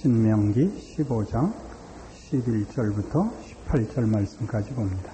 신명기 15장 11절부터 18절 말씀까지 봅니다.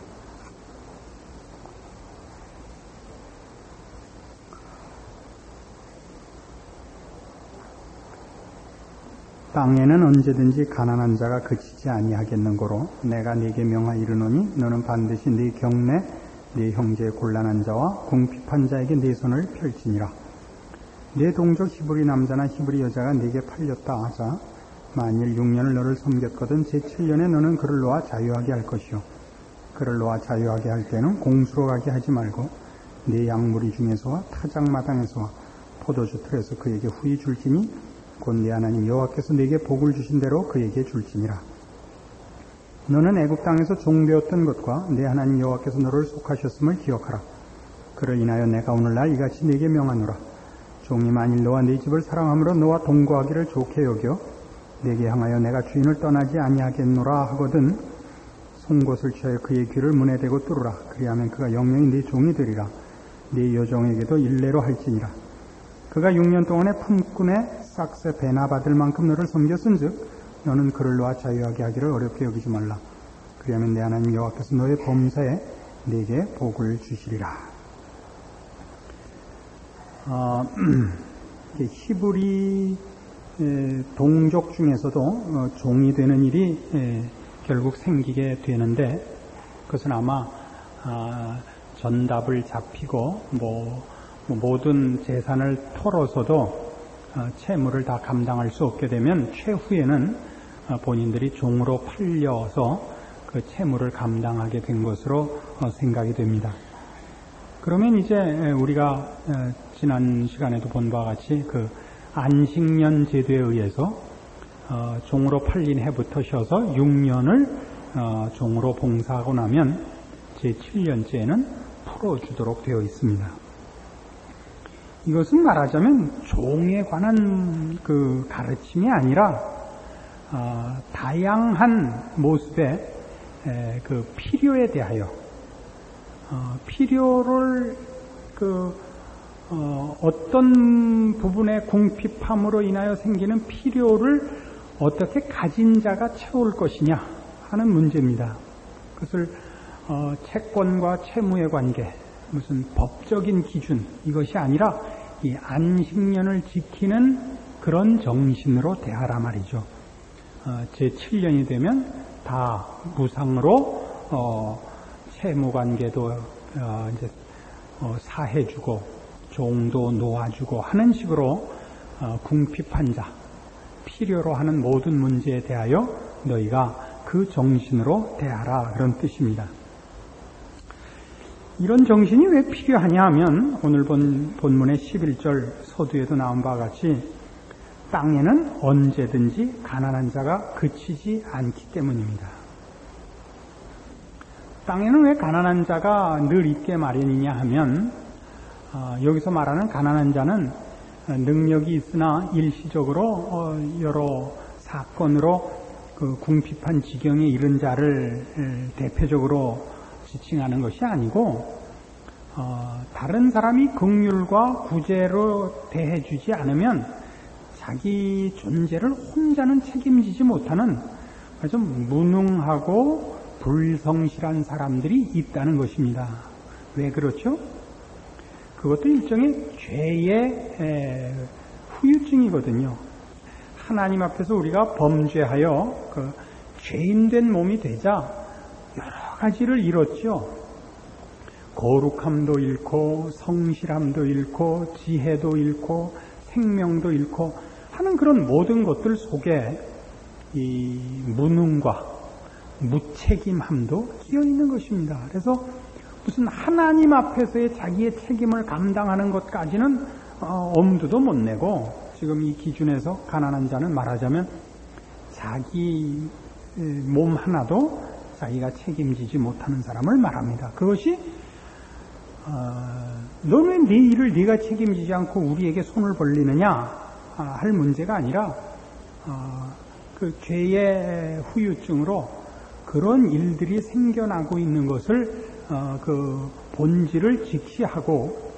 땅에는 언제든지 가난한 자가 그치지 아니하겠는고로 내가 네게 명하이르노니 너는 반드시 네 경내 네 형제의 곤란한 자와 궁핍한 자에게 네 손을 펼치니라. 네 동족 히브리 남자나 히브리 여자가 네게 팔렸다 하자 만일 6년을 너를 섬겼거든 제7년에 너는 그를 놓아 자유하게 할 것이요 그를 놓아 자유하게 할 때는 공수로 가게 하지 말고 네 양무리 중에서와 타작마당에서와 포도주 틀에서 그에게 후히 줄지니 곧 네 하나님 여호와께서 네게 복을 주신 대로 그에게 줄지니라. 너는 애굽 땅에서 종되었던 것과 네 하나님 여호와께서 너를 속하셨음을 기억하라. 그를 인하여 내가 오늘날 이같이 네게 명하노라. 종이 만일 너와 네 집을 사랑함으로 너와 동거하기를 좋게 여겨 네게 향하여 내가 주인을 떠나지 아니하겠노라 하거든 송곳을 취하여 그의 귀를 문에 대고 뚫으라. 그리하면 그가 영영이 네 종이 되리라. 네 여종에게도 일례로 할지니라. 그가 6년 동안에 품꾼의 싹새 배나 받을 만큼 너를 섬겼은즉 너는 그를 놓아 자유하게 하기를 어렵게 여기지 말라. 그리하면 내 하나님 여호와께서 너의 범사에 네게 복을 주시리라. 히브리 동족 중에서도 종이 되는 일이 결국 생기게 되는데 그것은 아마 전답을 잡히고 모든 재산을 털어서도 채무를 다 감당할 수 없게 되면 최후에는 본인들이 종으로 팔려서 그 채무를 감당하게 된 것으로 생각이 됩니다. 그러면 이제 우리가 지난 시간에도 본 바와 같이 그 안식년 제도에 의해서 종으로 팔린 해부터 쉬어서 6년을 종으로 봉사하고 나면 제7년째에는 풀어주도록 되어 있습니다. 이것은 말하자면 종에 관한 그 가르침이 아니라 다양한 모습의 그 필요에 대하여 필요를 어떤 부분의 궁핍함으로 인하여 생기는 필요를 어떻게 가진 자가 채울 것이냐 하는 문제입니다. 그것을 채권과 채무의 관계, 무슨 법적인 기준 이것이 아니라 이 안식년을 지키는 그런 정신으로 대하라 말이죠. 제7년이 되면 다 무상으로 채무관계도 이제 사해주고 종도 놓아주고 하는 식으로 궁핍한 자, 필요로 하는 모든 문제에 대하여 너희가 그 정신으로 대하라 그런 뜻입니다. 이런 정신이 왜 필요하냐 하면 오늘 본 본문의 11절 서두에도 나온 바와 같이 땅에는 언제든지 가난한 자가 그치지 않기 때문입니다. 땅에는 왜 가난한 자가 늘 있게 마련이냐 하면 여기서 말하는 가난한 자는 능력이 있으나 일시적으로 여러 사건으로 그 궁핍한 지경에 이른 자를 대표적으로 지칭하는 것이 아니고 다른 사람이 긍휼과 구제로 대해주지 않으면 자기 존재를 혼자는 책임지지 못하는 아주 무능하고 불성실한 사람들이 있다는 것입니다. 왜 그렇죠? 그것도 일종의 죄의 후유증이거든요. 하나님 앞에서 우리가 범죄하여 그 죄인된 몸이 되자 여러 가지를 잃었죠. 거룩함도 잃고 성실함도 잃고 지혜도 잃고 생명도 잃고 하는 그런 모든 것들 속에 이 무능과 무책임함도 끼어 있는 것입니다. 그래서 무슨 하나님 앞에서의 자기의 책임을 감당하는 것까지는 엄두도 못 내고 지금 이 기준에서 가난한 자는 말하자면 자기 몸 하나도 자기가 책임지지 못하는 사람을 말합니다. 그것이 너는 네 일을 네가 책임지지 않고 우리에게 손을 벌리느냐 할 문제가 아니라 그 죄의 후유증으로 그런 일들이 생겨나고 있는 것을 그 본질을 직시하고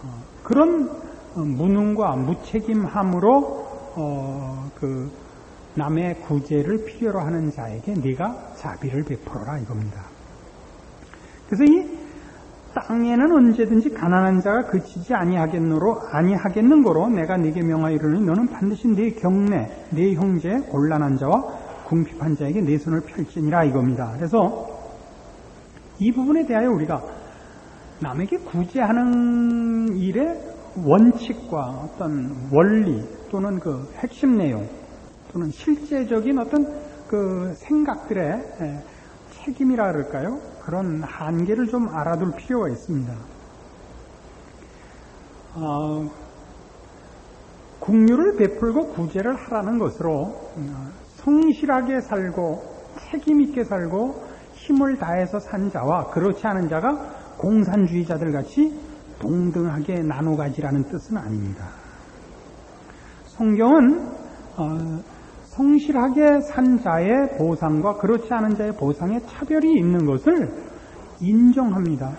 그런 무능과 무책임함으로 그 남의 구제를 필요로 하는 자에게 네가 자비를 베풀어라 이겁니다. 그래서 이 땅에는 언제든지 가난한 자가 그치지 아니하겠는 거로 내가 네게 명하이르니 너는 반드시 네 경내 네 형제 곤란한 자와 궁핍한 자에게 네 손을 펼지니라 이겁니다. 그래서 이 부분에 대하여 우리가 남에게 구제하는 일의 원칙과 어떤 원리 또는 그 핵심 내용 또는 실제적인 어떤 그 생각들의 책임이라 그럴까요? 그런 한계를 좀 알아둘 필요가 있습니다. 긍휼을 베풀고 구제를 하라는 것으로 성실하게 살고 책임 있게 살고 힘을 다해서 산 자와 그렇지 않은 자가 공산주의자들 같이 동등하게 나눠 가지라는 뜻은 아닙니다. 성경은 성실하게 산 자의 보상과 그렇지 않은 자의 보상에 차별이 있는 것을 인정합니다.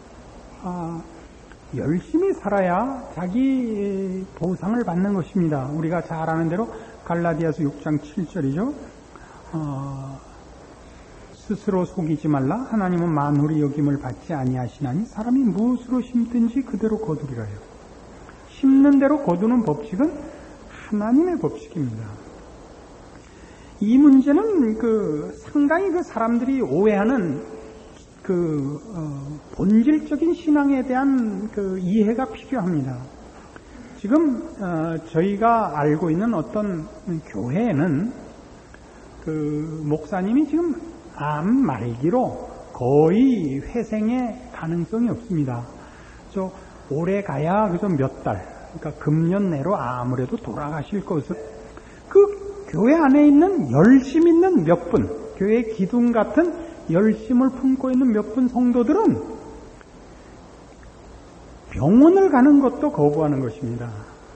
열심히 살아야 자기 보상을 받는 것입니다. 우리가 잘 아는 대로 갈라디아서 6장 7절이죠. 스스로 속이지 말라. 하나님은 만물이 여김을 받지 아니하시나니 사람이 무엇으로 심든지 그대로 거두리라요. 심는 대로 거두는 법칙은 하나님의 법칙입니다. 이 문제는 상당히 사람들이 오해하는 본질적인 신앙에 대한 이해가 필요합니다. 지금 저희가 알고 있는 어떤 교회에는 목사님이 지금 암 말기로 거의 회생의 가능성이 없습니다. 오래 가야 그저 몇 달, 그러니까 금년 내로 아무래도 돌아가실 것을 교회 안에 있는 열심 있는 몇 분, 교회 기둥 같은 열심을 품고 있는 몇 분 성도들은 병원을 가는 것도 거부하는 것입니다.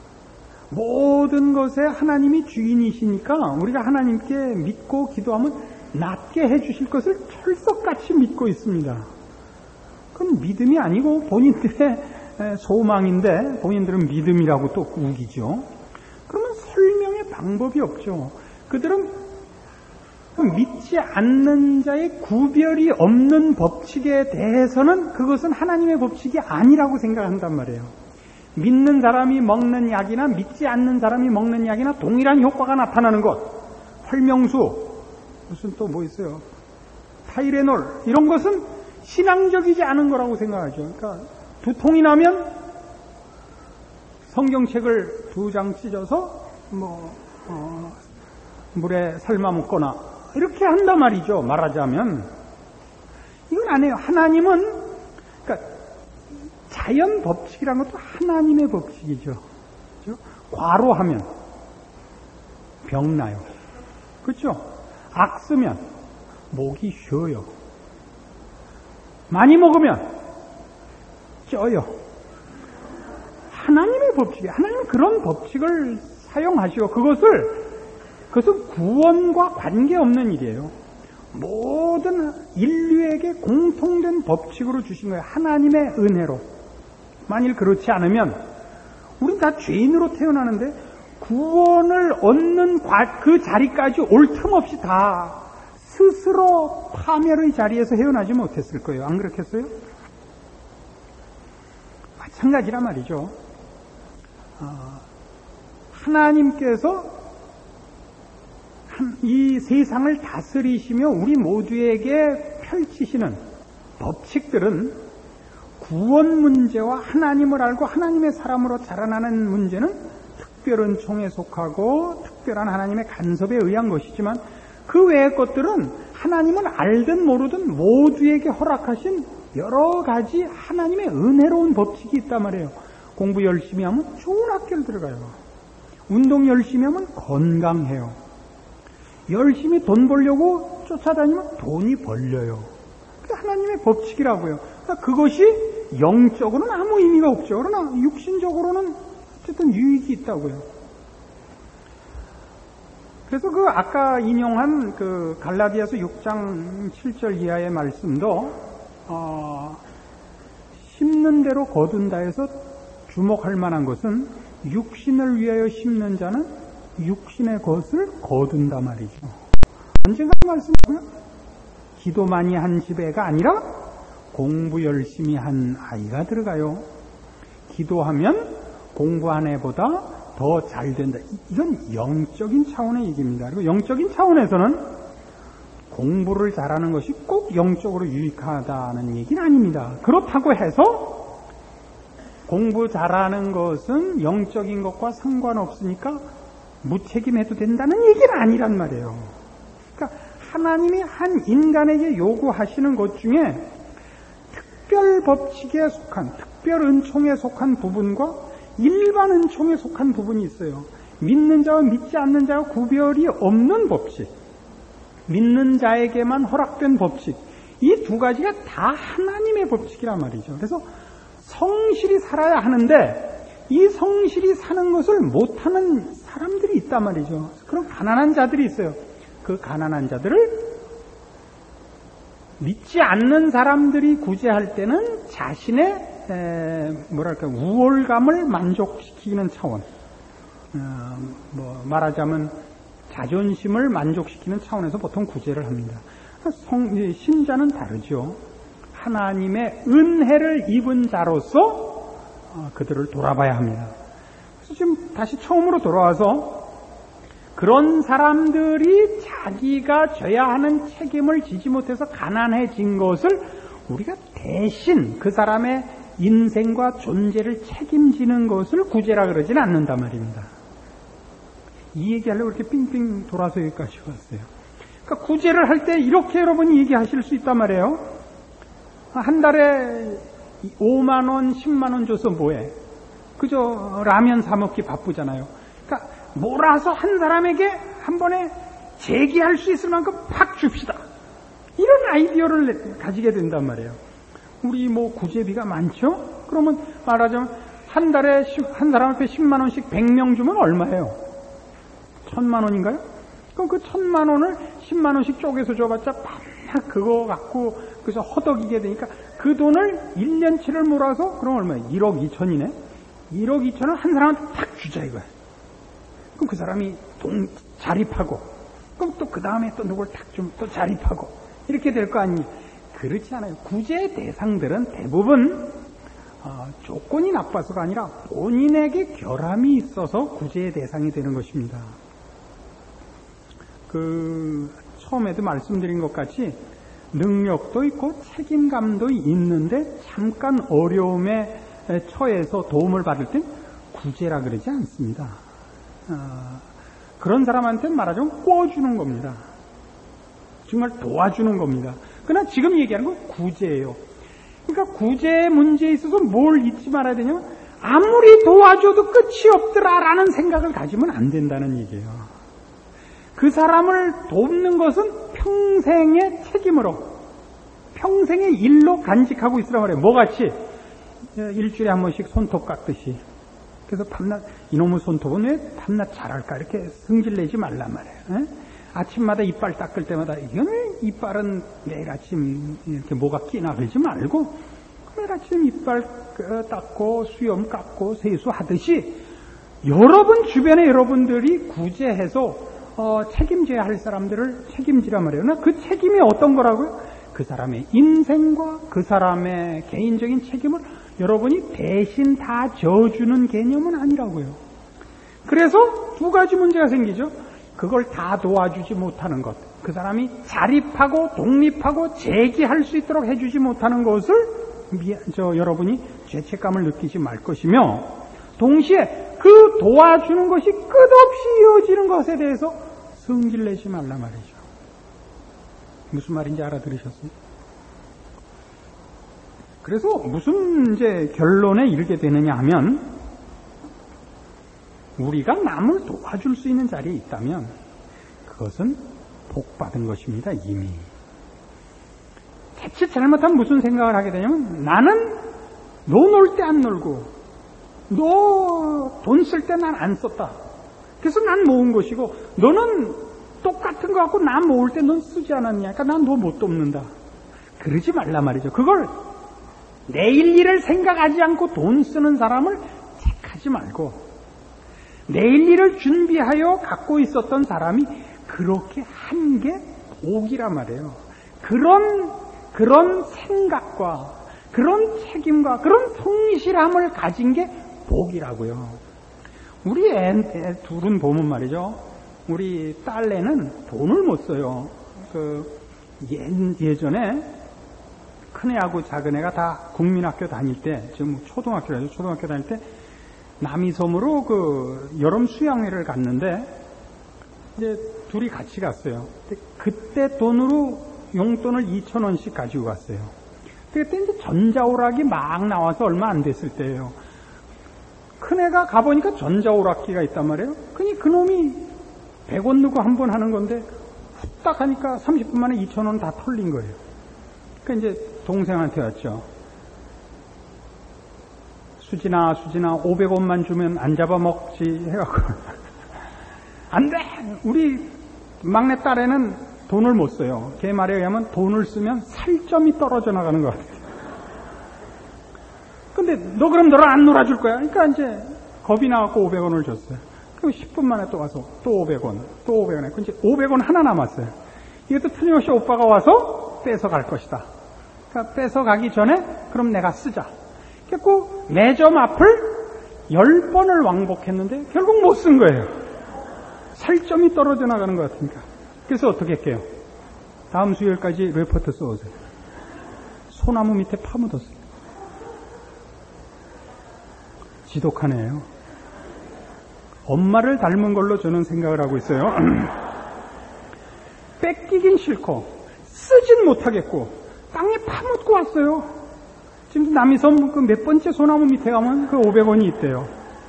모든 것에 하나님이 주인이시니까 우리가 하나님께 믿고 기도하면 낫게 해주실 것을 철석같이 믿고 있습니다. 그건 믿음이 아니고 본인들의 소망인데 본인들은 믿음이라고 또 우기죠. 그러면 설명의 방법이 없죠. 그들은 믿지 않는 자의 구별이 없는 법칙에 대해서는 그것은 하나님의 법칙이 아니라고 생각한단 말이에요. 믿는 사람이 먹는 약이나 믿지 않는 사람이 먹는 약이나 동일한 효과가 나타나는 것, 활명수, 무슨 또 뭐 있어요, 타이레놀, 이런 것은 신앙적이지 않은 거라고 생각하죠. 그러니까 두통이 나면 성경책을 2장 찢어서 물에 삶아 먹거나 이렇게 한단 말이죠. 말하자면 이건 안 해요. 하나님은 그러니까 자연 법칙이란 것도 하나님의 법칙이죠. 그렇죠? 과로하면 병 나요. 그렇죠? 악 쓰면 목이 쉬어요. 많이 먹으면 쪄요. 하나님의 법칙이에요. 하나님은 그런 법칙을 사용하시고 그것은 구원과 관계없는 일이에요. 모든 인류에게 공통된 법칙으로 주신 거예요. 하나님의 은혜로. 만일 그렇지 않으면 우린 다 죄인으로 태어나는데 구원을 얻는 그 자리까지 올 틈 없이 다 스스로 파멸의 자리에서 헤어나지 못했을 거예요. 안 그렇겠어요? 마찬가지란 말이죠. 하나님께서 이 세상을 다스리시며 우리 모두에게 펼치시는 법칙들은 구원 문제와 하나님을 알고 하나님의 사람으로 자라나는 문제는 특별한 총에 속하고 특별한 하나님의 간섭에 의한 것이지만 그 외의 것들은 하나님은 알든 모르든 모두에게 허락하신 여러 가지 하나님의 은혜로운 법칙이 있단 말이에요. 공부 열심히 하면 좋은 학교를 들어가요. 운동 열심히 하면 건강해요. 열심히 돈 벌려고 쫓아다니면 돈이 벌려요. 그게 하나님의 법칙이라고요. 그러니까 그것이 영적으로는 아무 의미가 없죠. 그러나 육신적으로는 어쨌든 유익이 있다고요. 그래서 아까 인용한 갈라디아서 6장 7절 이하의 말씀도 심는 대로 거둔다 해서 주목할 만한 것은 육신을 위하여 심는 자는 육신의 것을 거둔다 말이죠. 언젠가 말씀하고요. 기도 많이 한 집애가 아니라 공부 열심히 한 아이가 들어가요. 기도하면 공부한 애보다 더 잘 된다. 이건 영적인 차원의 얘기입니다. 그리고 영적인 차원에서는 공부를 잘하는 것이 꼭 영적으로 유익하다는 얘기는 아닙니다. 그렇다고 해서 공부 잘하는 것은 영적인 것과 상관없으니까 무책임해도 된다는 얘기는 아니란 말이에요. 그러니까 하나님이 한 인간에게 요구하시는 것 중에 특별 법칙에 속한, 특별 은총에 속한 부분과 일반 은총에 속한 부분이 있어요. 믿는 자와 믿지 않는 자와 구별이 없는 법칙, 믿는 자에게만 허락된 법칙, 이 두 가지가 다 하나님의 법칙이란 말이죠. 그래서 성실히 살아야 하는데 이 성실히 사는 것을 못하는 사람들이 있단 말이죠. 그런 가난한 자들이 있어요. 그 가난한 자들을 믿지 않는 사람들이 구제할 때는 자신의 우월감을 만족시키는 차원, 말하자면 자존심을 만족시키는 차원에서 보통 구제를 합니다. 신자는 다르죠. 하나님의 은혜를 입은 자로서 그들을 돌아봐야 합니다. 그래서 지금 다시 처음으로 돌아와서 그런 사람들이 자기가 져야 하는 책임을 지지 못해서 가난해진 것을 우리가 대신 그 사람의 인생과 존재를 책임지는 것을 구제라 그러지는 않는단 말입니다. 이 얘기하려고 이렇게 빙빙 돌아서 여기까지 왔어요. 그러니까 구제를 할 때 이렇게 여러분이 얘기하실 수 있단 말이에요. 한 달에 5만 원, 10만 원 줘서 뭐해? 그저 라면 사 먹기 바쁘잖아요. 그러니까 몰아서 한 사람에게 한 번에 제기할 수 있을 만큼 팍 줍시다. 이런 아이디어를 가지게 된단 말이에요. 우리 구제비가 많죠? 그러면 말하자면 한 달에 한 사람 앞에 10만 원씩 100명 주면 얼마예요? 1000만 원인가요? 그럼 그 1000만 원을 10만 원씩 쪼개서 줘봤자 밤낮 그거 갖고 그래서 허덕이게 되니까 그 돈을 1년치를 몰아서 그럼 얼마예요? 1억 2천이네? 1억 2천을 한 사람한테 탁 주자 이거야. 그럼 그 사람이 돈 자립하고 그럼 또 그 다음에 또 누굴 탁 주면 또 자립하고 이렇게 될 거 아니에요? 그렇지 않아요. 구제 대상들은 대부분 조건이 나빠서가 아니라 본인에게 결함이 있어서 구제의 대상이 되는 것입니다. 처음에도 말씀드린 것 같이 능력도 있고 책임감도 있는데 잠깐 어려움에 처해서 도움을 받을 땐 구제라 그러지 않습니다. 그런 사람한테는 말하자면 꿔주는 겁니다. 정말 도와주는 겁니다. 그러나 지금 얘기하는 건 구제예요. 그러니까 구제의 문제에 있어서 뭘 잊지 말아야 되냐면 아무리 도와줘도 끝이 없더라라는 생각을 가지면 안 된다는 얘기예요. 그 사람을 돕는 것은 평생의 책임으로, 평생의 일로 간직하고 있으란 말이에요. 뭐같이? 일주일에 한 번씩 손톱 깎듯이. 그래서 밤낮 이놈의 손톱은 왜 밤낮 잘할까 이렇게 승질내지 말란 말이에요. 아침마다 이빨 닦을 때마다 이건 이빨은 매일 아침 이렇게 뭐가 끼나 그러지 말고 매일 아침 이빨 닦고 수염 깎고 세수하듯이 여러분 주변에 여러분들이 구제해서 책임져야 할 사람들을 책임지란 말이에요. 그 책임이 어떤 거라고요? 그 사람의 인생과 그 사람의 개인적인 책임을 여러분이 대신 다 져주는 개념은 아니라고요. 그래서 두 가지 문제가 생기죠. 그걸 다 도와주지 못하는 것, 그 사람이 자립하고 독립하고 재기할 수 있도록 해주지 못하는 것을 여러분이 죄책감을 느끼지 말 것이며, 동시에 그 도와주는 것이 끝없이 이어지는 것에 대해서 성질내지 말라 말이죠. 무슨 말인지 알아들으셨어요? 그래서 무슨 결론에 이르게 되느냐 하면, 우리가 남을 도와줄 수 있는 자리에 있다면 그것은 복받은 것입니다. 이미. 자칫 잘못하면 무슨 생각을 하게 되냐면, 나는 너 놀 때 안 놀고 너 돈 쓸 때 난 안 썼다. 그래서 난 모은 것이고 너는 똑같은 거 갖고 나 모을 때 넌 쓰지 않았냐. 그러니까 난 너 못 돕는다. 그러지 말라 말이죠. 그걸 내일 일을 생각하지 않고 돈 쓰는 사람을 책하지 말고, 내일 일을 준비하여 갖고 있었던 사람이 그렇게 한 게 복이란 말이에요. 그런 생각과 그런 책임과 그런 성실함을 가진 게 복이라고요. 우리 애 둘은 보면 말이죠. 우리 딸내는 돈을 못 써요. 예전에 큰애하고 작은애가 다 국민학교 다닐 때, 지금 초등학교 다닐 때 남이섬으로 여름 수양회를 갔는데 이제 둘이 같이 갔어요. 그때 돈으로 용돈을 2,000원씩 가지고 갔어요. 그때 이제 전자오락이 막 나와서 얼마 안 됐을 때예요. 큰애가 가보니까 전자오락기가 있단 말이에요. 그놈이 100원 넣고 한 번 하는 건데 후딱 하니까 30분 만에 2,000원 다 털린 거예요. 그러니까 이제 동생한테 왔죠. 수진아 500원만 주면 안 잡아먹지 해갖고 안 돼! 우리 막내 딸애는 돈을 못 써요. 걔 말에 의하면 돈을 쓰면 살점이 떨어져 나가는 것 같아요. 근데 그럼 너랑 안 놀아줄 거야? 그러니까 이제 겁이 나갖고 500원을 줬어요. 그럼 10분 만에 또 와서 또 500원, 또 500원 했고 이제 500원 하나 남았어요. 이것도 틀림없이 오빠가 와서 뺏어갈 것이다. 그러니까 뺏어가기 전에 그럼 내가 쓰자. 그래서 매점 앞을 10번을 왕복했는데 결국 못 쓴 거예요. 살점이 떨어져 나가는 것 같으니까. 그래서 어떻게 할게요? 다음 수요일까지 레포트 써오세요. 소나무 밑에 파묻었어요. 지독하네요. 엄마를 닮은 걸로 저는 생각을 하고 있어요. 뺏기긴 싫고 쓰진 못하겠고 땅에 파묻고 왔어요. 지금 남이섬 몇 번째 소나무 밑에 가면 500원이 있대요.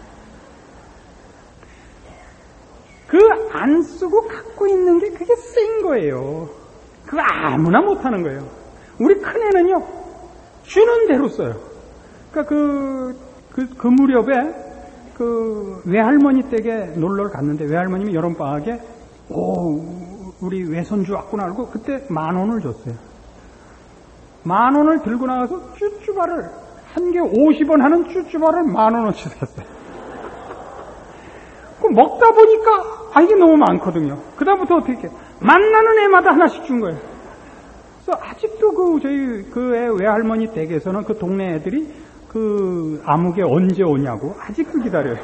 안 쓰고 갖고 있는 게 그게 센 거예요. 그거 아무나 못하는 거예요. 우리 큰애는요, 주는 대로 써요. 그러니까 그 무렵에 외할머니 댁에 놀러를 갔는데 외할머님이 여름방학에 우리 외손주 왔구나 알고 그때 10,000원을 줬어요. 10,000원을 들고 나가서 쭈쭈바를 한 개 50원 하는 쭈쭈바를 10,000원어치 샀어요. 먹다 보니까 이게 너무 많거든요. 그다음부터 어떻게 만나는 애마다 하나씩 준 거예요. 그래서 아직도 저희 애 외할머니 댁에서는 그 동네 애들이 아무개 언제 오냐고 아직도 기다려요.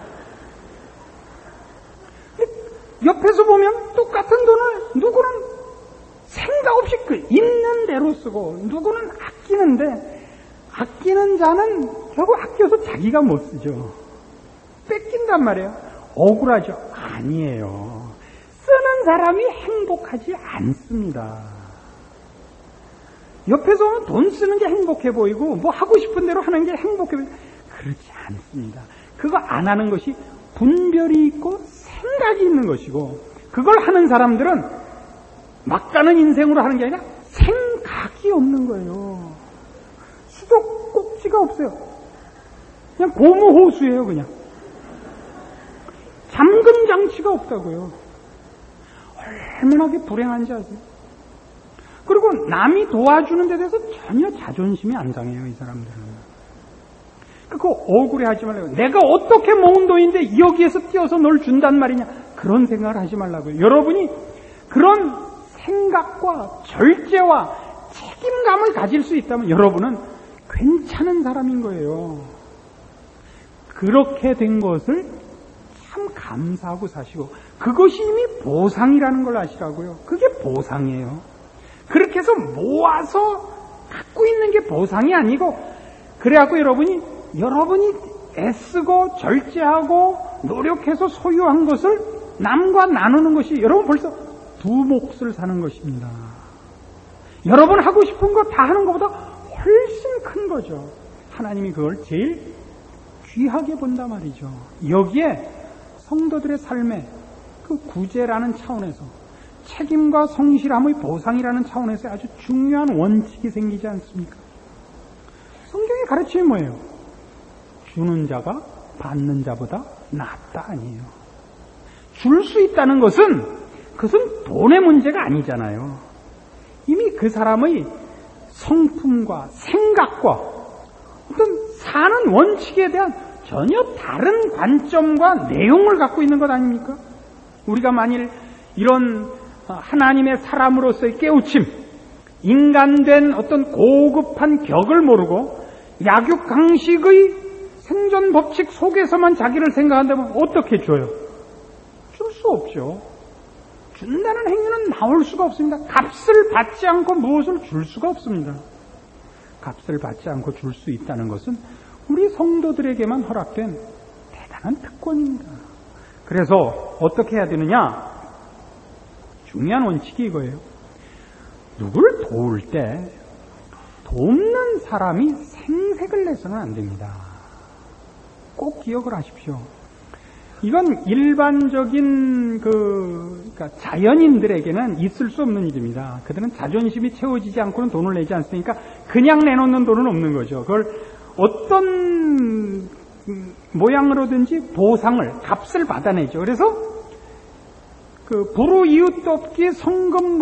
옆에서 보면 똑같은 돈을 누구는 생각 없이 있는 대로 쓰고 누구는 아끼는데 아끼는 자는 결국 아껴서 자기가 못 쓰죠. 뺏긴단 말이에요. 억울하죠? 아니에요. 쓰는 사람이 행복하지 않습니다. 옆에서 보면 돈 쓰는 게 행복해 보이고 뭐 하고 싶은 대로 하는 게 행복해 보이고 그렇지 않습니다. 그거 안 하는 것이 분별이 있고 생각이 있는 것이고 그걸 하는 사람들은 막 가는 인생으로 하는 게 아니라 생각이 없는 거예요. 수도꼭지가 없어요. 그냥 고무호수예요. 그냥 잠금 장치가 없다고요. 얼마나 불행한지 아세요? 그리고 남이 도와주는 데 대해서 전혀 자존심이 안 상해요. 이 사람들은. 그거 억울해하지 말라고. 내가 어떻게 모은 돈인데 여기에서 띄어서 널 준단 말이냐. 그런 생각을 하지 말라고요. 여러분이 그런 생각과 절제와 책임감을 가질 수 있다면 여러분은 괜찮은 사람인 거예요. 그렇게 된 것을 참 감사하고 사시고 그것이 이미 보상이라는 걸 아시라고요. 그게 보상이에요. 그렇게 해서 모아서 갖고 있는 게 보상이 아니고 그래갖고 여러분이 애쓰고 절제하고 노력해서 소유한 것을 남과 나누는 것이 여러분 벌써 두 몫을 사는 것입니다. 여러분 하고 싶은 거 다 하는 것보다 훨씬 큰 거죠. 하나님이 그걸 제일 귀하게 본단 말이죠. 여기에 성도들의 삶의 그 구제라는 차원에서 책임과 성실함의 보상이라는 차원에서 아주 중요한 원칙이 생기지 않습니까? 성경의 가르침이 뭐예요? 주는 자가 받는 자보다 낫다 아니에요. 줄 수 있다는 그것은 돈의 문제가 아니잖아요. 이미 그 사람의 성품과 생각과 어떤 사는 원칙에 대한 전혀 다른 관점과 내용을 갖고 있는 것 아닙니까? 우리가 만일 이런 하나님의 사람으로서의 깨우침, 인간된 어떤 고급한 격을 모르고 약육강식의 생존 법칙 속에서만 자기를 생각한다면 어떻게 줘요? 줄 수 없죠. 준다는 행위는 나올 수가 없습니다. 값을 받지 않고 무엇을 줄 수가 없습니다. 값을 받지 않고 줄 수 있다는 것은 우리 성도들에게만 허락된 대단한 특권입니다. 그래서 어떻게 해야 되느냐? 중요한 원칙이 이거예요. 누구를 도울 때 돕는 사람이 생색을 내서는 안 됩니다. 꼭 기억을 하십시오. 이건 일반적인 그러니까 자연인들에게는 있을 수 없는 일입니다. 그들은 자존심이 채워지지 않고는 돈을 내지 않습니까? 그냥 내놓는 돈은 없는 거죠. 그걸 어떤 모양으로든지 보상을, 값을 받아내죠. 그래서 그 불우이웃돕기 성금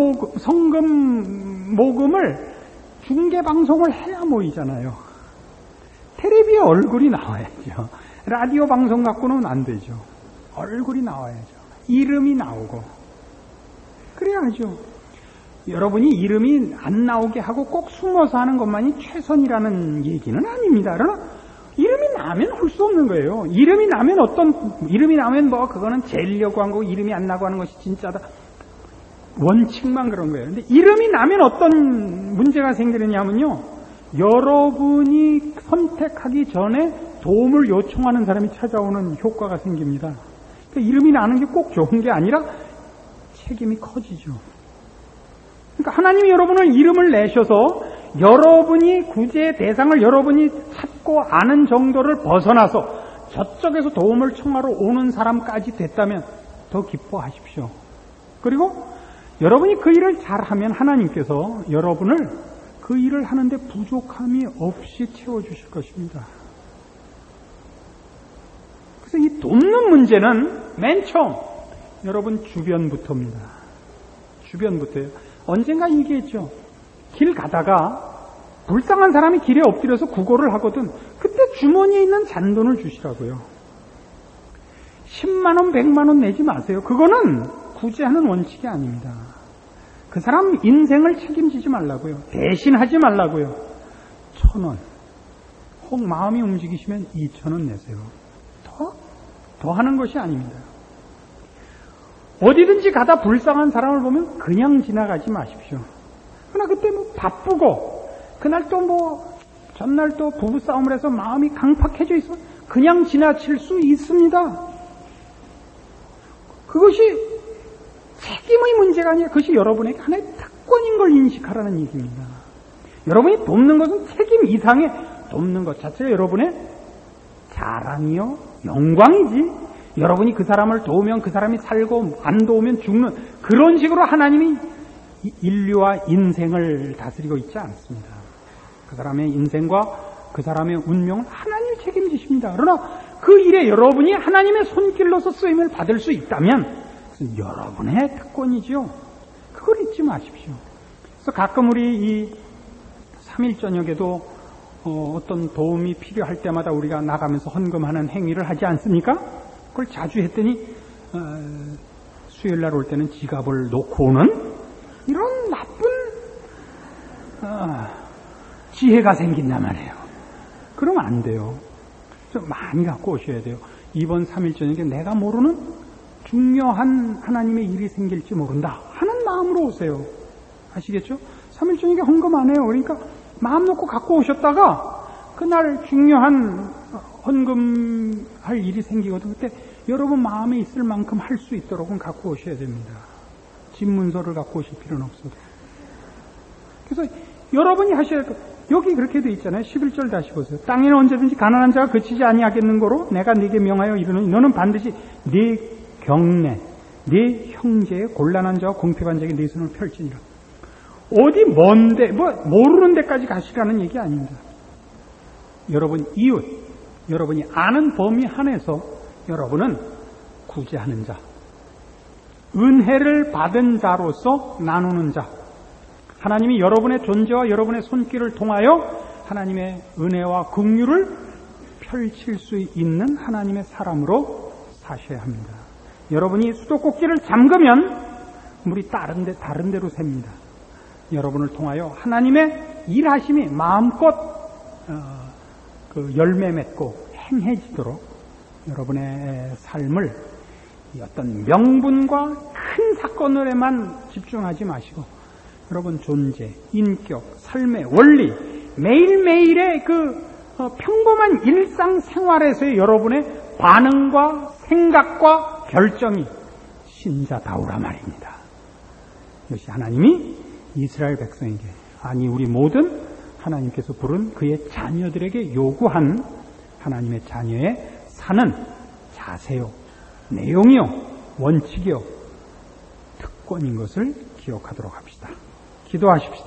모금을 중계방송을 해야 모이잖아요. 텔레비에 얼굴이 나와야죠. 라디오 방송 갖고는 안 되죠. 얼굴이 나와야죠. 이름이 나오고. 그래야죠. 여러분이 이름이 안 나오게 하고 꼭 숨어서 하는 것만이 최선이라는 얘기는 아닙니다. 그러나 이름이 나면 할 수 없는 거예요. 이름이 나면 뭐 그거는 재려고 한 거고 이름이 안 나고 하는 것이 진짜다. 원칙만 그런 거예요. 근데 이름이 나면 어떤 문제가 생기느냐면요. 여러분이 선택하기 전에 도움을 요청하는 사람이 찾아오는 효과가 생깁니다. 그러니까 이름이 나는 게 꼭 좋은 게 아니라 책임이 커지죠. 그러니까 하나님이 여러분을 이름을 내셔서 여러분이 구제의 대상을 여러분이 찾고 아는 정도를 벗어나서 저쪽에서 도움을 청하러 오는 사람까지 됐다면 더 기뻐하십시오. 그리고 여러분이 그 일을 잘하면 하나님께서 여러분을 그 일을 하는데 부족함이 없이 채워주실 것입니다. 그래서 이 돕는 문제는 맨 처음 여러분 주변부터입니다. 주변부터예요. 언젠가 얘기했죠. 길 가다가 불쌍한 사람이 길에 엎드려서 구걸을 하거든. 그때 주머니에 있는 잔돈을 주시라고요. 10만 원, 100만 원 내지 마세요. 그거는 구제하는 원칙이 아닙니다. 그 사람 인생을 책임지지 말라고요. 대신하지 말라고요. 1,000원. 혹 마음이 움직이시면 2,000원 내세요. 더 하는 것이 아닙니다. 어디든지 가다 불쌍한 사람을 보면 그냥 지나가지 마십시오. 그러나 그때 뭐 바쁘고 그날 또 전날 또 부부싸움을 해서 마음이 강팍해져 있으면 그냥 지나칠 수 있습니다. 그것이 책임의 문제가 아니라 그것이 여러분에게 하나의 특권인 걸 인식하라는 얘기입니다. 여러분이 돕는 것은 책임 이상의 돕는 것 자체가 여러분의 자랑이요 영광이지. 여러분이 그 사람을 도우면 그 사람이 살고 안 도우면 죽는 그런 식으로 하나님이 인류와 인생을 다스리고 있지 않습니다. 그 사람의 인생과 그 사람의 운명은 하나님이 책임지십니다. 그러나 그 일에 여러분이 하나님의 손길로서 쓰임을 받을 수 있다면 그것은 여러분의 특권이지요. 그걸 잊지 마십시오. 그래서 가끔 우리 이 3일 저녁에도 어떤 도움이 필요할 때마다 우리가 나가면서 헌금하는 행위를 하지 않습니까? 그걸 자주 했더니 수요일날 올 때는 지갑을 놓고 오는 이런 나쁜 지혜가 생긴단 말이에요. 그러면 안 돼요. 좀 많이 갖고 오셔야 돼요. 이번 3일 저녁에 내가 모르는 중요한 하나님의 일이 생길지 모른다 하는 마음으로 오세요. 아시겠죠? 3일 저녁에 헌금 안 해요. 그러니까 마음 놓고 갖고 오셨다가 그날 중요한 헌금할 일이 생기거든. 그때 여러분 마음에 있을 만큼 할 수 있도록 갖고 오셔야 됩니다. 집문서를 갖고 오실 필요는 없어도. 그래서 여러분이 하셔야 할 여기 그렇게 돼 있잖아요. 11절 다시 보세요. 땅에는 언제든지 가난한 자가 그치지 아니하겠는 거로 내가 네게 명하여 이르노니 너는 반드시 네 경내 네 형제의 곤란한 자와 궁핍한 자에게 네 손을 펼치니라. 어디 먼데 모르는 데까지 가시라는 얘기 아닙니다. 여러분 이웃 여러분이 아는 범위 안에서 여러분은 구제하는 자, 은혜를 받은 자로서 나누는 자, 하나님이 여러분의 존재와 여러분의 손길을 통하여 하나님의 은혜와 긍휼을 펼칠 수 있는 하나님의 사람으로 사셔야 합니다. 여러분이 수도꼭지를 잠그면 물이 다른 데로 셉니다. 여러분을 통하여 하나님의 일하심이 마음껏 열매 맺고 행해지도록 여러분의 삶을 어떤 명분과 큰 사건에만 집중하지 마시고 여러분 존재, 인격, 삶의 원리, 매일매일의 평범한 일상생활에서의 여러분의 반응과 생각과 결정이 신자다우라 말입니다. 이것이 하나님이 이스라엘 백성에게, 아니 우리 모든 하나님께서 부른 그의 자녀들에게 요구한 하나님의 자녀의 사는 자세요, 내용이요, 원칙이요, 특권인 것을 기억하도록 합시다. 기도하십시다.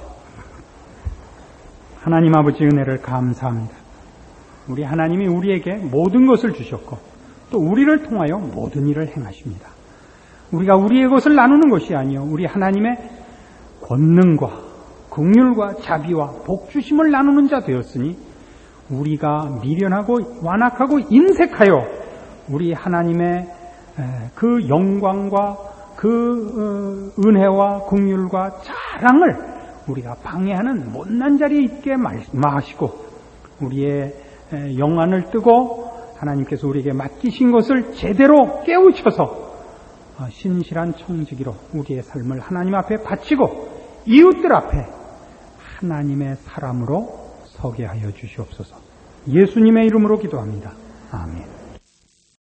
하나님 아버지 은혜를 감사합니다. 우리 하나님이 우리에게 모든 것을 주셨고 또 우리를 통하여 모든 일을 행하십니다. 우리가 우리의 것을 나누는 것이 아니요 우리 하나님의 권능과 긍휼과 자비와 복주심을 나누는 자 되었으니 우리가 미련하고 완악하고 인색하여 우리 하나님의 그 영광과 그 은혜와 긍휼과 자랑을 우리가 방해하는 못난 자리에 있게 마시고 우리의 영안을 뜨고 하나님께서 우리에게 맡기신 것을 제대로 깨우쳐서 신실한 청지기로 우리의 삶을 하나님 앞에 바치고 이웃들 앞에 하나님의 사람으로 서게 하여 주시옵소서. 예수님의 이름으로 기도합니다. 아멘.